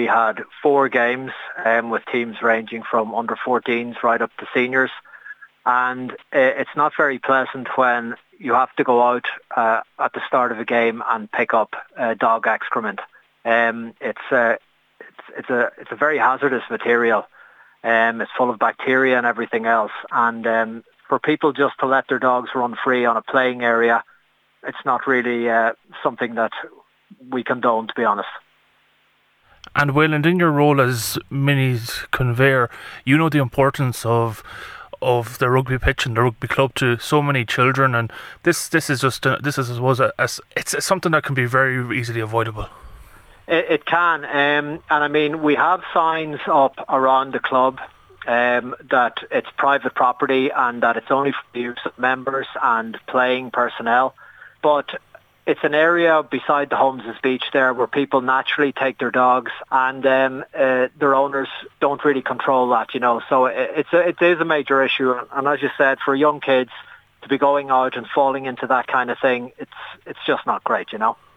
we had 4 games with teams ranging from under 14s right up to seniors. And it's not very pleasant when you have to go out at the start of a game and pick up dog excrement. It's a very hazardous material. It's full of bacteria and everything else. And for people just to let their dogs run free on a playing area, it's not really something that we condone, to be honest. And Wayland, in your role as Mini's conveyor, you know the importance of the rugby pitch and the rugby club to so many children, and this is it's something that can be very easily avoidable. It can, and I mean, we have signs up around the club that it's private property and that it's only for the use of members and playing personnel. But it's an area beside the Holmes's Beach there where people naturally take their dogs, and their owners don't really control that, you know. So it is a major issue, and as you said, for young kids to be going out and falling into that kind of thing, it's just not great, you know.